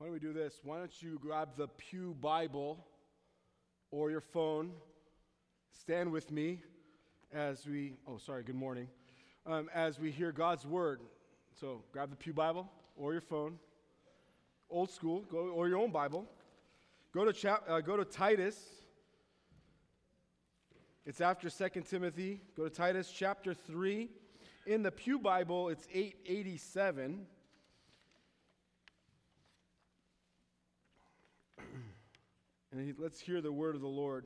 Why don't we do this? Why don't you grab the Pew Bible or your phone, stand with me as we, good morning, as we hear God's Word. So grab the Pew Bible or your phone, old school, or your own Bible. Go to Titus. It's after 2 Timothy. Go to Titus chapter 3. In the Pew Bible, it's 887. And let's hear the word of the Lord.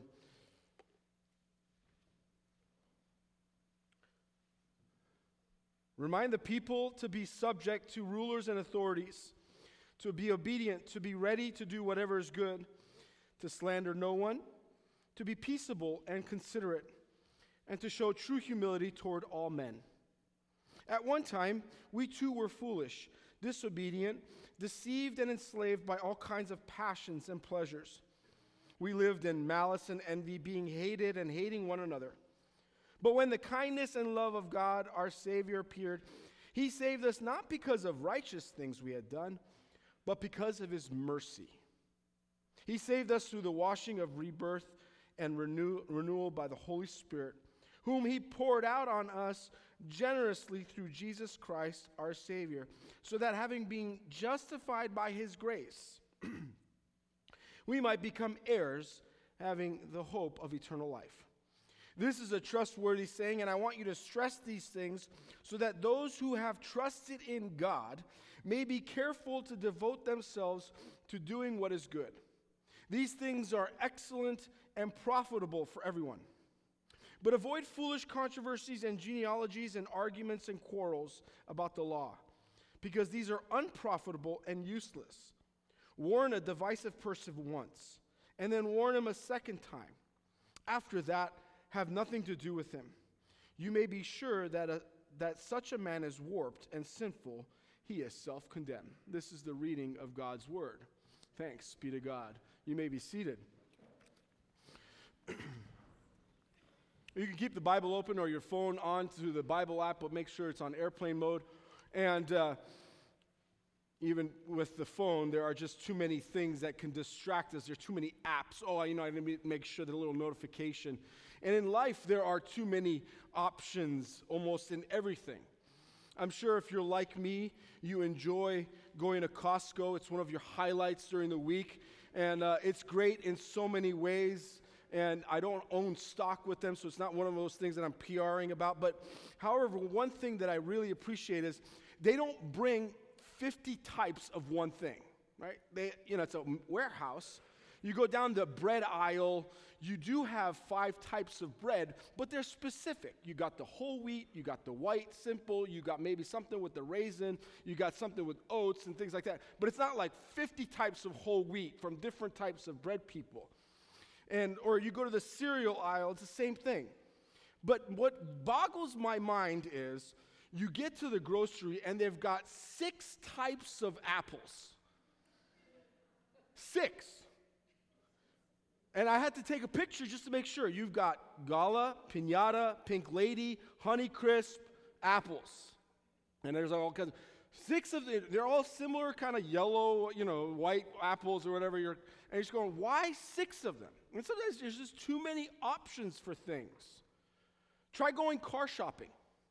Remind the people to be subject to rulers and authorities, to be obedient, to be ready to do whatever is good, to slander no one, to be peaceable and considerate, and to show true humility toward all men. At one time, we too were foolish, disobedient, deceived and enslaved by all kinds of passions and pleasures. We lived in malice and envy, being hated and hating one another. But when the kindness and love of God, our Savior, appeared, He saved us not because of righteous things we had done, but because of His mercy. He saved us through the washing of rebirth and renewal by the Holy Spirit, whom He poured out on us generously through Jesus Christ, our Savior, so that having been justified by His grace, we might become heirs, having the hope of eternal life. This is a trustworthy saying, and I want you to stress these things so that those who have trusted in God may be careful to devote themselves to doing what is good. These things are excellent and profitable for everyone. But avoid foolish controversies and genealogies and arguments and quarrels about the law, because these are unprofitable and useless. Warn a divisive person once, and then warn him a second time. After that, have nothing to do with him. You may be sure that such a man is warped and sinful. He is self-condemned. This is the reading of God's word. Thanks be to God. You may be seated. You can keep the Bible open or your phone on to the Bible app, but make sure it's on airplane mode. And even with the phone, there are just too many things that can distract us. There are too many apps. I need to make sure the little notification. And in life, there are too many options almost in everything. I'm sure if you're like me, you enjoy going to Costco. It's one of your highlights during the week. And it's great in so many ways. And I don't own stock with them, so it's not one of those things that I'm PRing about. But however, one thing that I really appreciate is they don't bring 50 types of one thing, right? It's a warehouse. You go down the bread aisle, you do have 5 types of bread, but they're specific. You got the whole wheat, you got the white, simple, you got maybe something with the raisin, you got something with oats and things like that. But it's not like 50 types of whole wheat from different types of bread people. Or you go to the cereal aisle, it's the same thing. But what boggles my mind is you get to the grocery and they've got 6 types of apples. 6. And I had to take a picture just to make sure. You've got Gala, Piñata, Pink Lady, Honeycrisp, apples. And there's all kinds of 6 of them. They're all similar kind of yellow, white apples or whatever. And you're just going, why 6 of them? And sometimes there's just too many options for things. Try going car shopping.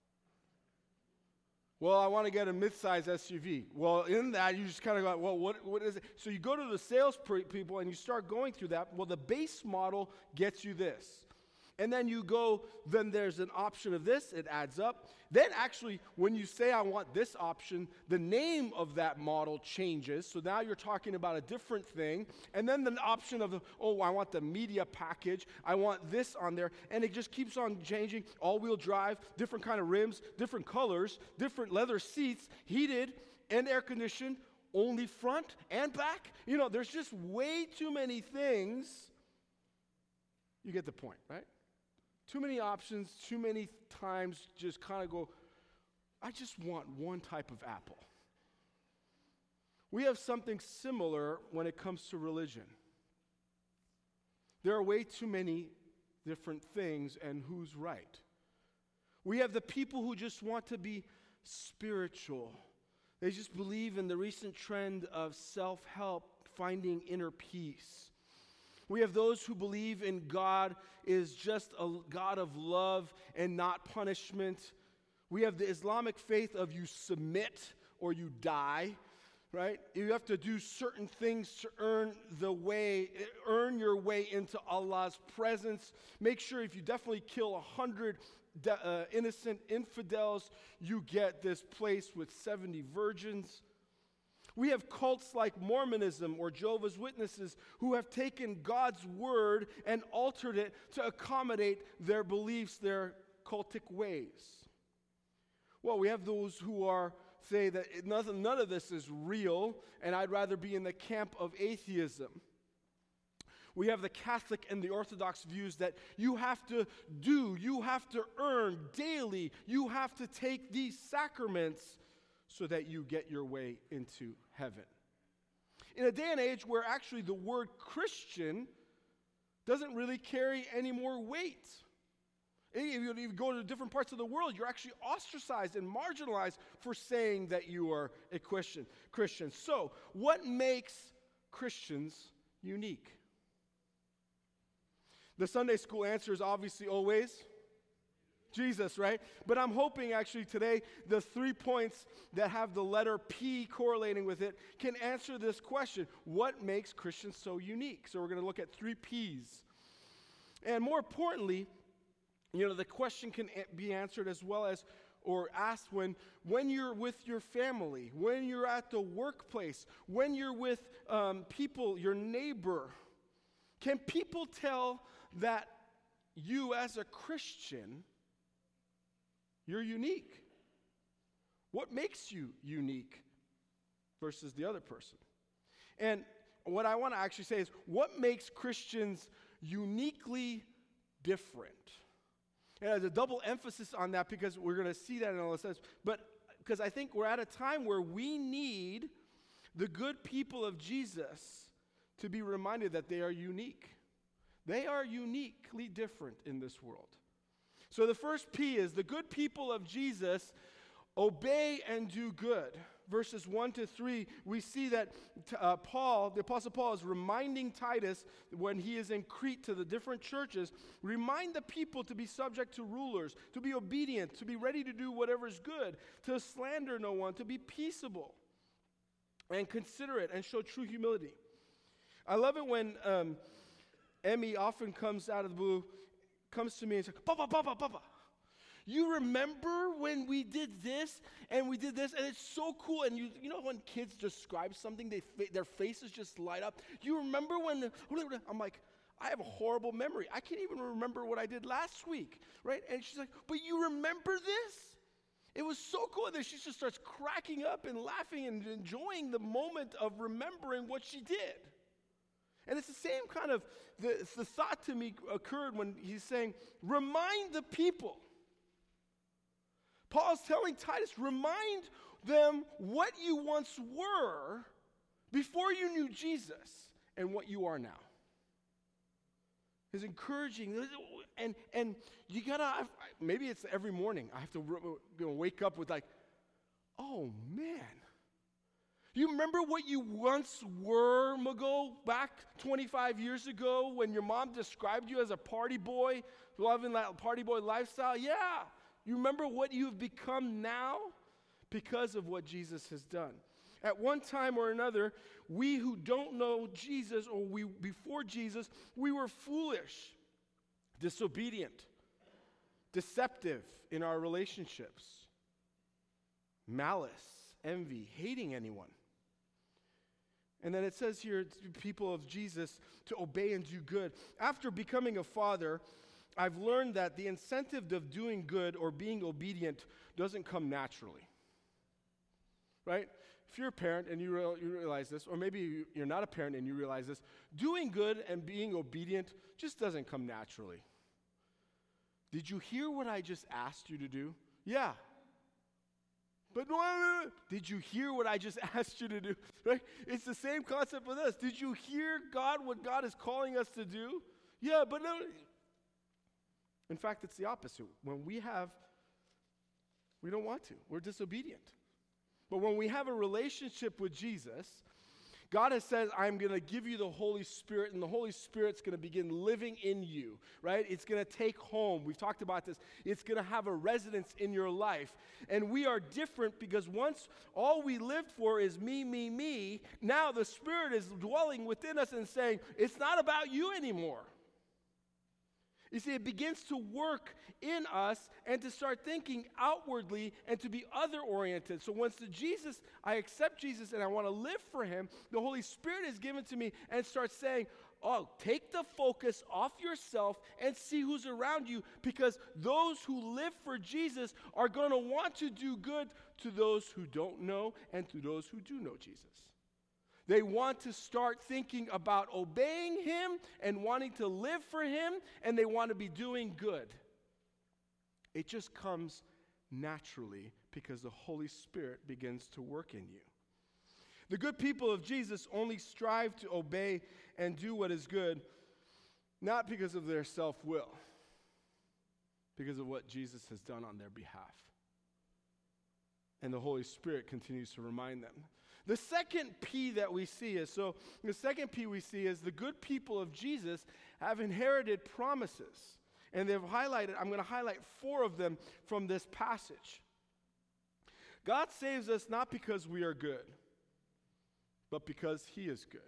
Well, I want to get a mid-size SUV. Well, in that, you just kind of go, well, what is it? So you go to the sales people and you start going through that. Well, the base model gets you this. And then you go, then there's an option of this. It adds up. Then actually, when you say, I want this option, the name of that model changes. So now you're talking about a different thing. And then the option of, I want the media package. I want this on there. And it just keeps on changing. All-wheel drive, different kind of rims, different colors, different leather seats, heated and air-conditioned, only front and back. There's just way too many things. You get the point, right? Too many options, too many times just kind of go, I just want one type of apple. We have something similar when it comes to religion. There are way too many different things and who's right. We have the people who just want to be spiritual. They just believe in the recent trend of self-help, finding inner peace. We have those who believe in God is just a God of love and not punishment. We have the Islamic faith of you submit or you die, right? You have to do certain things to earn your way into Allah's presence. Make sure if you definitely kill 100 innocent infidels, you get this place with 70 virgins. We have cults like Mormonism or Jehovah's Witnesses who have taken God's word and altered it to accommodate their beliefs, their cultic ways. Well, we have those who say that none of this is real, and I'd rather be in the camp of atheism. We have the Catholic and the Orthodox views that you have to earn daily, you have to take these sacraments so that you get your way into heaven. In a day and age where actually the word Christian doesn't really carry any more weight. If you go to different parts of the world, you're actually ostracized and marginalized for saying that you are a Christian. So, what makes Christians unique? The Sunday school answer is obviously always Jesus, right? But I'm hoping actually today the 3 points that have the letter P correlating with it can answer this question. What makes Christians so unique? So we're going to look at 3 Ps. And more importantly, the question can be answered as well as or asked when you're with your family, when you're at the workplace, when you're with people, your neighbor. Can people tell that you as a Christian, you're unique? What makes you unique versus the other person? And what I want to actually say is, what makes Christians uniquely different? And there's a double emphasis on that because we're going to see that in all the sense. But because I think we're at a time where we need the good people of Jesus to be reminded that they are unique. They are uniquely different in this world. So the first P is the good people of Jesus obey and do good. Verses 1 to 3, we see that the Apostle Paul is reminding Titus when he is in Crete to the different churches, remind the people to be subject to rulers, to be obedient, to be ready to do whatever is good, to slander no one, to be peaceable and considerate and show true humility. I love it when Emmy often comes out of the blue, comes to me and says, Papa, you remember when we did this and we did this, and it's so cool. And you know when kids describe something, their faces just light up. You remember when I'm like, I have a horrible memory. I can't even remember what I did last week, right? And she's like, but you remember this? It was so cool. And then she just starts cracking up and laughing and enjoying the moment of remembering what she did. And it's the same kind of, the thought to me occurred when he's saying, remind the people. Paul's telling Titus, remind them what you once were before you knew Jesus and what you are now. He's encouraging, and you gotta, maybe it's every morning, I have to wake up with like, oh man. You remember what you once were, Mago, back 25 years ago when your mom described you as a party boy, loving that party boy lifestyle? Yeah. You remember what you've become now because of what Jesus has done. At one time or another, we who don't know Jesus, or before Jesus, we were foolish, disobedient, deceptive in our relationships, malice, envy, hating anyone. And then it says here, to people of Jesus, to obey and do good. After becoming a father, I've learned that the incentive of doing good or being obedient doesn't come naturally, right? If you're a parent and you realize this, or maybe you're not a parent and you realize this, doing good and being obedient just doesn't come naturally. Did you hear what I just asked you to do? Yeah. But did you hear what I just asked you to do? Right? It's the same concept with us. Did you hear what God is calling us to do? Yeah, but no. In fact, it's the opposite. When we don't want to. We're disobedient. But when we have a relationship with Jesus, God has said, I'm going to give you the Holy Spirit, and the Holy Spirit's going to begin living in you, right? It's going to take home. We've talked about this. It's going to have a residence in your life. And we are different because once all we lived for is me, me, me, now the Spirit is dwelling within us and saying, it's not about you anymore. You see, it begins to work in us and to start thinking outwardly and to be other-oriented. So once I accept Jesus and I want to live for him, the Holy Spirit is given to me and starts saying, oh, take the focus off yourself and see who's around you, because those who live for Jesus are going to want to do good to those who don't know and to those who do know Jesus. They want to start thinking about obeying him and wanting to live for him, and they want to be doing good. It just comes naturally because the Holy Spirit begins to work in you. The good people of Jesus only strive to obey and do what is good, not because of their self-will, because of what Jesus has done on their behalf. And the Holy Spirit continues to remind them. The second P that we see is, the good people of Jesus have inherited promises. And I'm going to highlight 4 of them from this passage. God saves us not because we are good, but because he is good.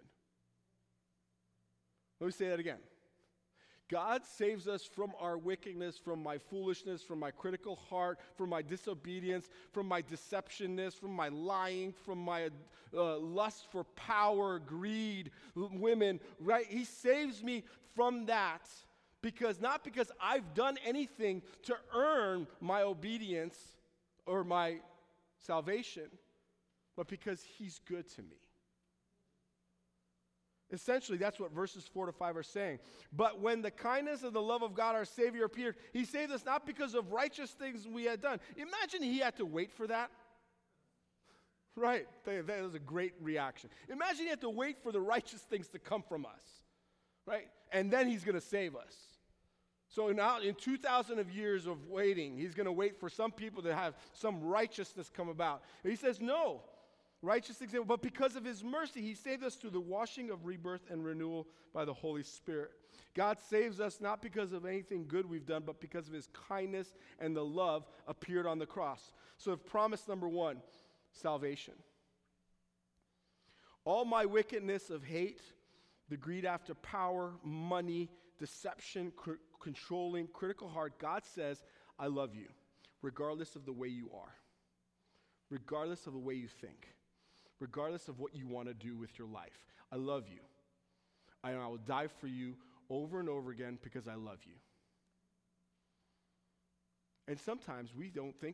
Let me say that again. God saves us from our wickedness, from my foolishness, from my critical heart, from my disobedience, from my deceptionness, from my lying, from my lust for power, greed, women, right? He saves me from that not because I've done anything to earn my obedience or my salvation, but because he's good to me. Essentially, that's what verses 4 to 5 are saying. But when the kindness and the love of God our Savior appeared, he saved us not because of righteous things we had done. Imagine he had to wait for that. Right, that was a great reaction. Imagine he had to wait for the righteous things to come from us, right? And then he's going to save us. So now in 2,000 of years of waiting, he's going to wait for some people to have some righteousness come about. And he says, no. Righteous things, but because of his mercy, he saved us through the washing of rebirth and renewal by the Holy Spirit. God saves us not because of anything good we've done, but because of his kindness and the love appeared on the cross. So promise number 1, salvation. All my wickedness of hate, the greed after power, money, deception, controlling, critical heart, God says, I love you, regardless of the way you are, regardless of the way you think. Regardless of what you want to do with your life. I love you. I will die for you over and over again because I love you. And sometimes we don't think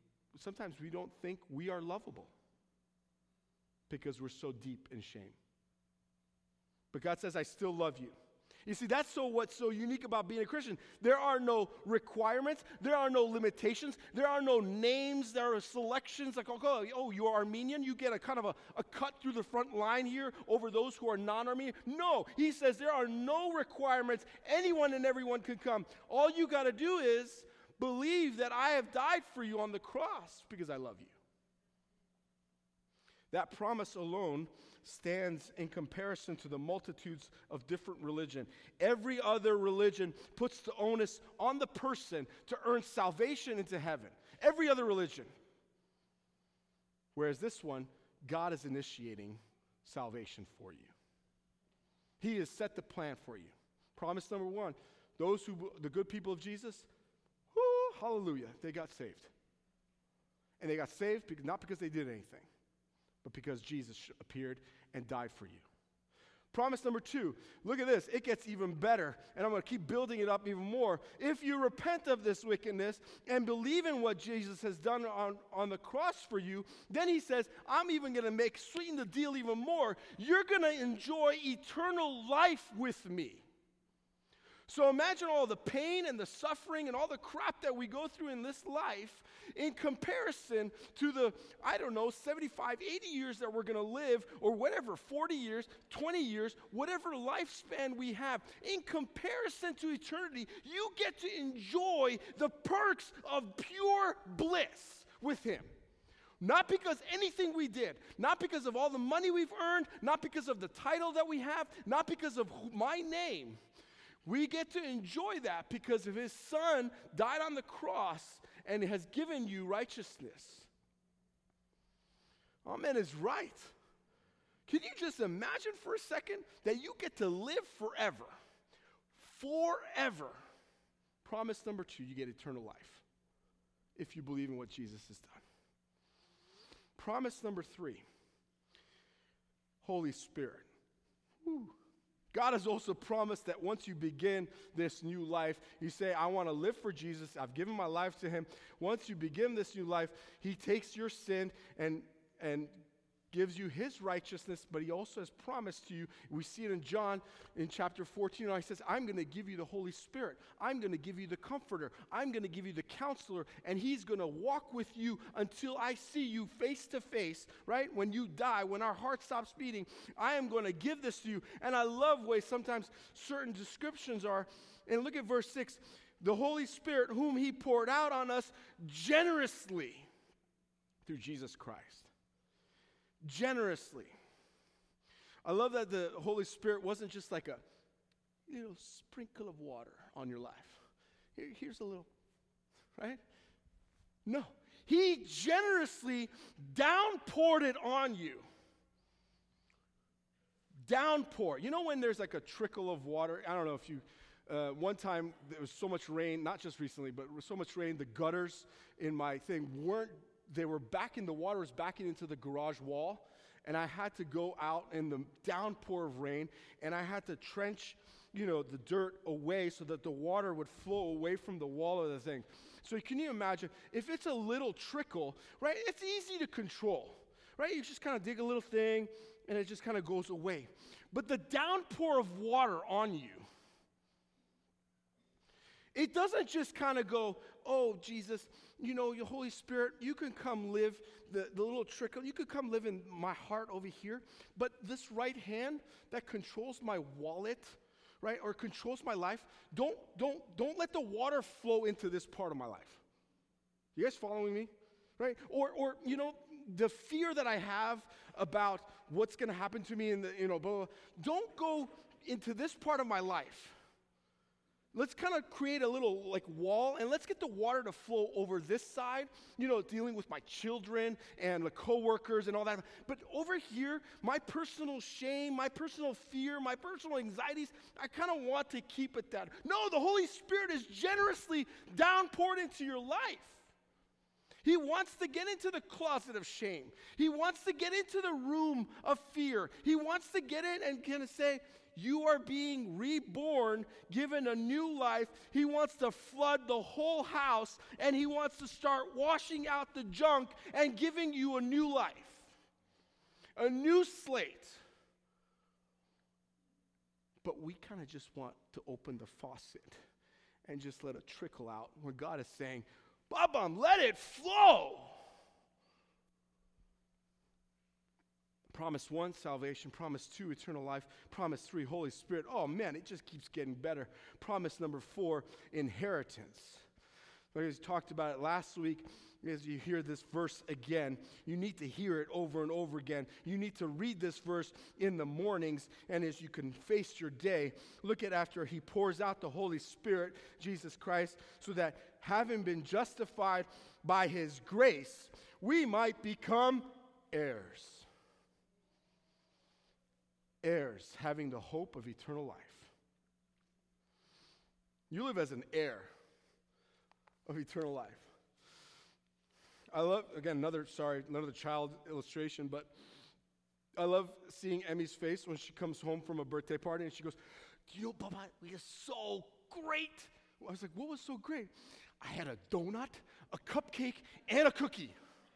we are lovable because we're so deep in shame. But God says, I still love you. You see, that's what's so unique about being a Christian. There are no requirements. There are no limitations. There are no names. There are selections like, oh, you're Armenian. You get a kind of a cut through the front line here over those who are non-Armenian. No, he says there are no requirements. Anyone and everyone can come. All you got to do is believe that I have died for you on the cross because I love you. That promise alone stands in comparison to the multitudes of different religion. Every other religion puts the onus on the person to earn salvation into heaven. Every other religion. Whereas this one, God is initiating salvation for you. He has set the plan for you. Promise number 1, the good people of Jesus, hallelujah, they got saved. And they got saved not because they did anything, but because Jesus appeared and died for you. Promise number 2, look at this. It gets even better, and I'm going to keep building it up even more. If you repent of this wickedness and believe in what Jesus has done on the cross for you, then he says, I'm even going to sweeten the deal even more. You're going to enjoy eternal life with me. So imagine all the pain and the suffering and all the crap that we go through in this life in comparison to the, 75, 80 years that we're going to live, or whatever, 40 years, 20 years, whatever lifespan we have. In comparison to eternity, you get to enjoy the perks of pure bliss with him. Not because anything we did, not because of all the money we've earned, not because of the title that we have, not because of my name. We get to enjoy that because of his son died on the cross and has given you righteousness. Amen is right. Can you just imagine for a second that you get to live forever? Forever. Promise number 2, you get eternal life if you believe in what Jesus has done. Promise number 3, Holy Spirit. Woo. God has also promised that once you begin this new life, you say, I want to live for Jesus. I've given my life to him. Once you begin this new life, he takes your sin and gives you his righteousness, but he also has promised to you. We see it in John in chapter 14. He says, I'm going to give you the Holy Spirit. I'm going to give you the Comforter. I'm going to give you the Counselor, and he's going to walk with you until I see you face to face, right? When you die, when our heart stops beating, I am going to give this to you. And I love ways sometimes certain descriptions are, and look at verse 6, the Holy Spirit whom he poured out on us generously through Jesus Christ. Generously. I love that the Holy Spirit wasn't just like a little sprinkle of water on your life. Here's a little, right? No. He generously downpoured it on you. Downpour. You know when there's like a trickle of water? I don't know if you, one time there was so much rain, not just recently, but there was so much rain, the gutters in my thing they were backing, the water was backing into the garage wall, and I had to go out in the downpour of rain, and I had to trench, the dirt away so that the water would flow away from the wall of the thing. So can you imagine, if it's a little trickle, right, it's easy to control, right? You just kind of dig a little thing, and it just kind of goes away. But the downpour of water on you, it doesn't just kind of go, oh, Jesus, your Holy Spirit, you can come live, the little trickle, you could come live in my heart over here, but this right hand that controls my wallet, right, or controls my life, don't let the water flow into this part of my life. You guys following me? Right? Or the fear that I have about what's going to happen to me in the, blah, blah, don't go into this part of my life. Let's kind of create a little wall, and let's get the water to flow over this side, dealing with my children and the coworkers and all that. But over here, my personal shame, my personal fear, my personal anxieties, I kind of want to keep it that. No, the Holy Spirit is generously downpoured into your life. He wants to get into the closet of shame. He wants to get into the room of fear. He wants to get in and kind of say, you are being reborn, given a new life. He wants to flood the whole house, and he wants to start washing out the junk and giving you a new life, a new slate. But we kind of just want to open the faucet and just let it trickle out when God is saying, Babam, let it flow. Promise 1, salvation. Promise 2, eternal life. Promise 3, Holy Spirit. Oh man, it just keeps getting better. Promise number 4, inheritance. We talked about it last week. As you hear this verse again, you need to hear it over and over again. You need to read this verse in the mornings, and as you can face your day, look at after he pours out the Holy Spirit, Jesus Christ, so that having been justified by his grace, we might become heirs. Heirs, having the hope of eternal life. You live as an heir of eternal life. I love, again, another child illustration, but I love seeing Emmy's face when she comes home from a birthday party and she goes, Papa, it was so great. I was like, what was so great? I had a donut, a cupcake, and a cookie.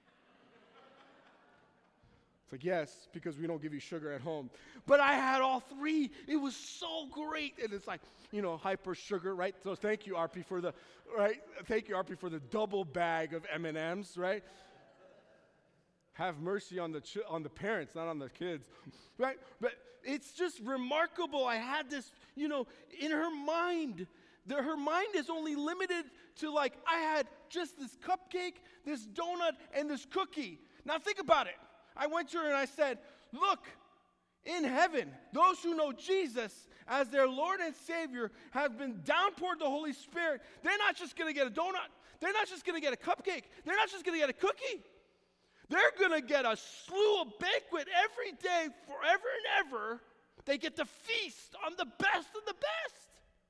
It's like, yes, because we don't give you sugar at home. But I had all 3. It was so great. And it's like, hyper sugar, right? So thank you, Arpy, for the double bag of M&Ms, right? Have mercy on the parents, not on the kids, right? But it's just remarkable. I had this, in her mind. Her mind is only limited to I had just this cupcake, this donut, and this cookie. Now think about it. I went to her and I said, look, in heaven, those who know Jesus as their Lord and Savior have been downpoured the Holy Spirit. They're not just going to get a donut. They're not just going to get a cupcake. They're not just going to get a cookie. They're going to get a slew of banquet every day forever and ever. They get to feast on the best of the best.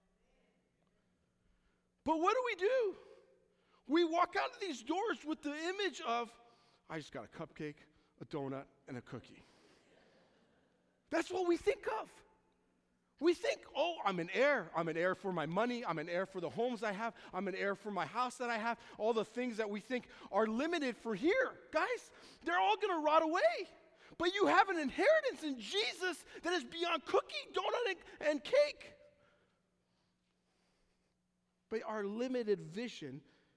But what do? We walk out of these doors with the image of, I just got a cupcake, a donut, and a cookie. That's what we think of. We think, oh, I'm an heir. I'm an heir for my money. I'm an heir for the homes I have. I'm an heir for my house that I have. All the things that we think are limited for here. Guys, they're all going to rot away. But you have an inheritance in Jesus that is beyond cookie, donut, and cake. But our limited vision,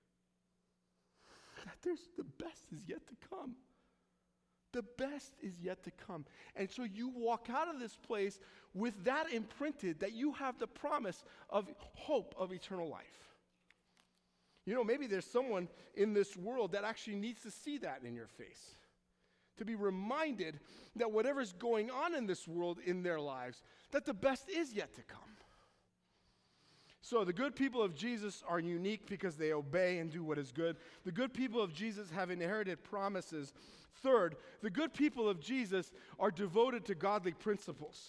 that the best is yet to come. The best is yet to come. And so you walk out of this place with that imprinted, that you have the promise of hope of eternal life. You know, maybe there's someone in this world that actually needs to see that in your face. To be reminded that whatever's going on in this world in their lives, that the best is yet to come. So the good people of Jesus are unique because they obey and do what is good. The good people of Jesus have inherited promises. Third, the good people of Jesus are devoted to godly principles.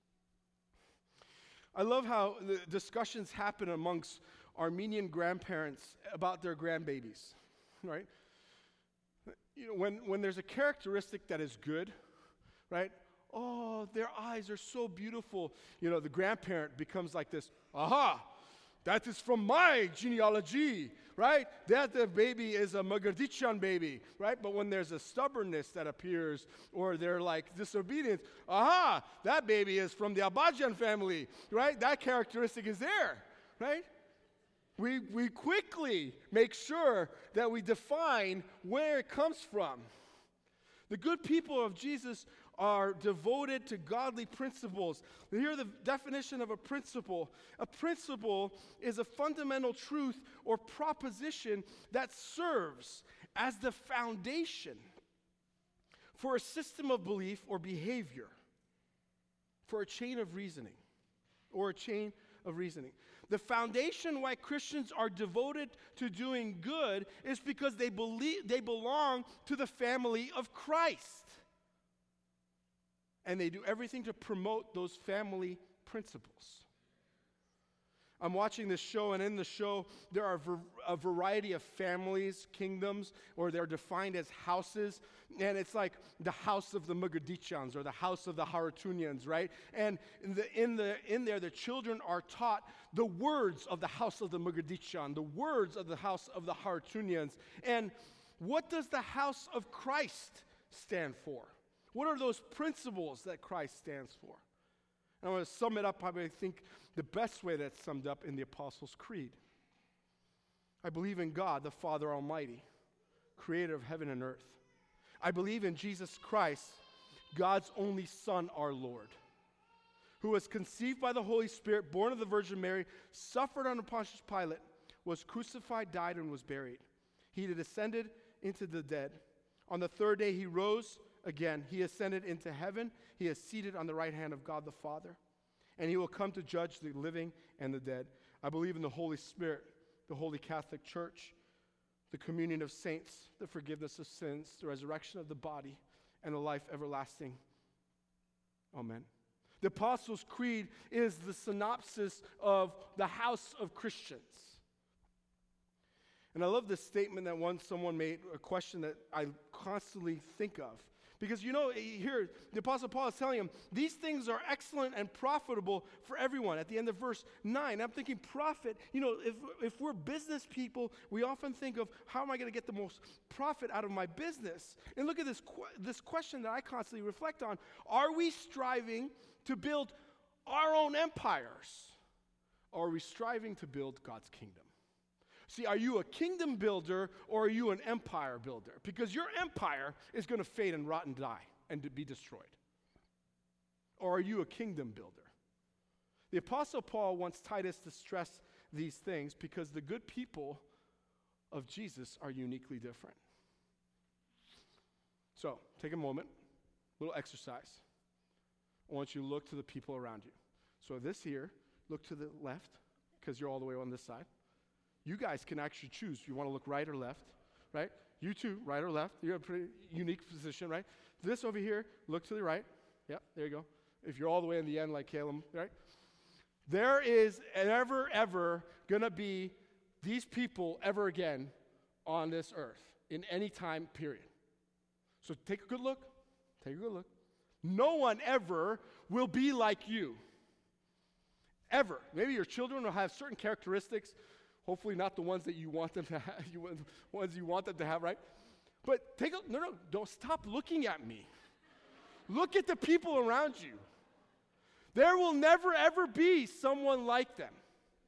I love how the discussions happen amongst Armenian grandparents about their grandbabies, right? You know, when there's a characteristic that is good, right? Oh, their eyes are so beautiful. You know, the grandparent becomes like this, aha, that is from my genealogy, right? That the baby is a Magardichan baby, right? But when there's a stubbornness that appears, or they're like disobedient, aha, that baby is from the Abajan family, right? That characteristic is there, right? We quickly make sure that we define where it comes from. The good people of Jesus are devoted to godly principles. Here the definition of a principle. A principle is a fundamental truth or proposition that serves as the foundation for a system of belief or behavior, for a chain of reasoning, or a chain of reasoning. The foundation why Christians are devoted to doing good is because they belong to the family of Christ. And they do everything to promote those family principles. I'm watching this show, and in the show, there are a variety of families, kingdoms, or they're defined as houses. And it's like the house of the Mugadichyans or the house of the Haratunians, right? And in there, the children are taught the words of the house of the Mugadichan, the words of the house of the Haratunians. And what does the house of Christ stand for? What are those principles that Christ stands for? And I want to sum it up, I think, the best way that's summed up in the Apostles' Creed. I believe in God, the Father Almighty, creator of heaven and earth. I believe in Jesus Christ, God's only Son, our Lord, who was conceived by the Holy Spirit, born of the Virgin Mary, suffered under Pontius Pilate, was crucified, died, and was buried. He descended into the dead. On the third day he rose again. He ascended into heaven. He is seated on the right hand of God the Father. And he will come to judge the living and the dead. I believe in the Holy Spirit, the Holy Catholic Church, the communion of saints, the forgiveness of sins, the resurrection of the body, and the life everlasting. Amen. The Apostles' Creed is the synopsis of the house of Christians. And I love this statement that someone made, a question that I constantly think of. Because you know, here, the Apostle Paul is telling him, these things are excellent and profitable for everyone. At the end of verse 9, I'm thinking profit. You know, if we're business people, we often think of, how am I going to get the most profit out of my business? And look at this question that I constantly reflect on. Are we striving to build our own empires? Or are we striving to build God's kingdom? See, are you a kingdom builder or are you an empire builder? Because your empire is going to fade and rot and die and to be destroyed. Or are you a kingdom builder? The Apostle Paul wants Titus to stress these things because the good people of Jesus are uniquely different. So, take a moment, little exercise. I want you to look to the people around you. So this here, look to the left, because you're all the way on this side. You guys can actually choose if you want to look right or left, right? You too, right or left. You're in a pretty unique position, right? This over here, look to the right. Yep, there you go. If you're all the way in the end like Caleb, right? There is ever going to be these people ever again on this earth in any time period. So take a good look. Take a good look. No one ever will be like you. Ever. Maybe your children will have certain characteristics, hopefully not the ones that you want them to have, ones you want them to have, right? But don't stop looking at me. Look at the people around you. There will never, ever be someone like them.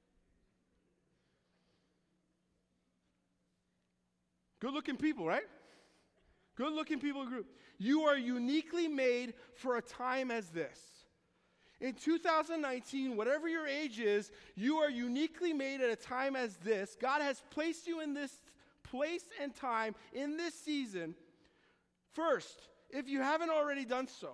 Good-looking people, right? Good-looking people group. You are uniquely made for a time as this. In 2019, whatever your age is, you are uniquely made at a time as this. God has placed you in this place and time, in this season. First, if you haven't already done so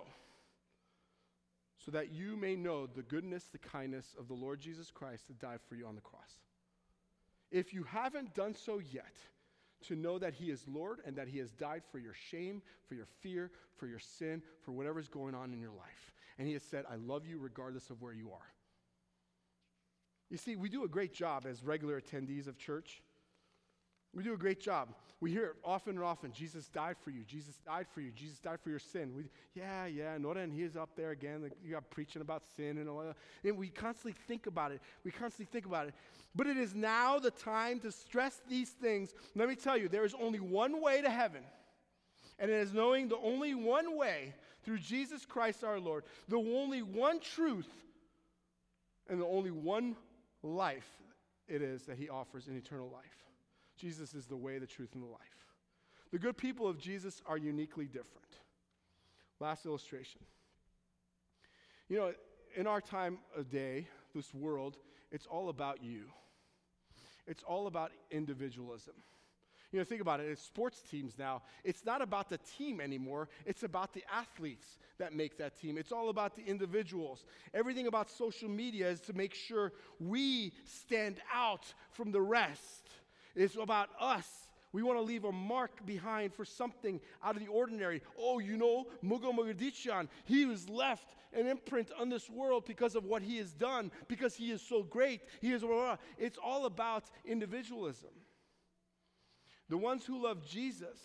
that you may know the goodness, the kindness of the Lord Jesus Christ that died for you on the cross. If you haven't done so yet, to know that he is Lord and that he has died for your shame, for your fear, for your sin, for whatever's going on in your life. And he has said, I love you regardless of where you are. You see, we do a great job as regular attendees of church. We do a great job. We hear it often and often. Jesus died for you. Jesus died for you. Jesus died for your sin. Nora and he is up there again. You got preaching about sin and all that. And we constantly think about it. But it is now the time to stress these things. Let me tell you, there is only one way to heaven. And it is knowing the only one way through Jesus Christ our Lord. The only one truth and the only one life it is that he offers in eternal life. Jesus is the way, the truth, and the life. The good people of Jesus are uniquely different. Last illustration. You know, in our time of day, this world, it's all about you. It's all about individualism. You know, think about it. It's sports teams now. It's not about the team anymore. It's about the athletes that make that team. It's all about the individuals. Everything about social media is to make sure we stand out from the rest. It's about us. We want to leave a mark behind for something out of the ordinary. Oh, you know, Mugo Mogadishan, he was left an imprint on this world because of what he has done, because he is so great. It's all about individualism. The ones who love Jesus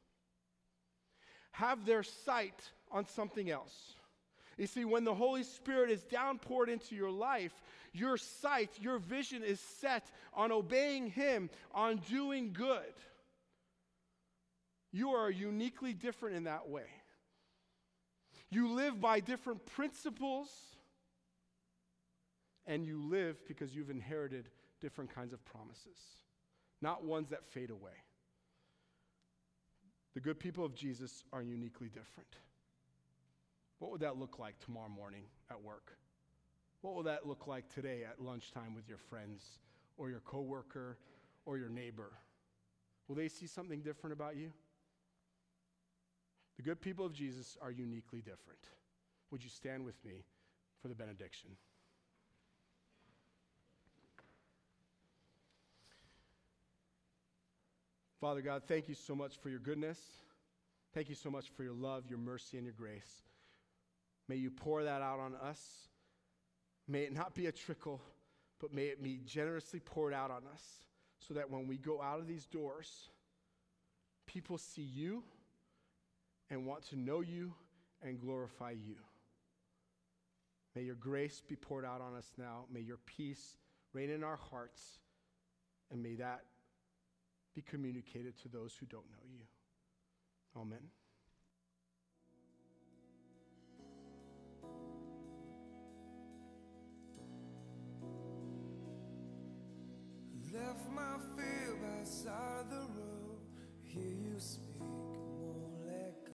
have their sight on something else. You see, when the Holy Spirit is downpoured into your life, your sight, your vision is set on obeying him, on doing good. You are uniquely different in that way. You live by different principles, and you live because you've inherited different kinds of promises, not ones that fade away. The good people of Jesus are uniquely different. What would that look like tomorrow morning at work? What will that look like today at lunchtime with your friends or your coworker or your neighbor? Will they see something different about you? The good people of Jesus are uniquely different. Would you stand with me for the benediction? Father God, thank you so much for your goodness. Thank you so much for your love, your mercy, and your grace. May you pour that out on us. May it not be a trickle, but may it be generously poured out on us so that when we go out of these doors, people see you and want to know you and glorify you. May your grace be poured out on us now. May your peace reign in our hearts, and may that be communicated to those who don't know you. Amen.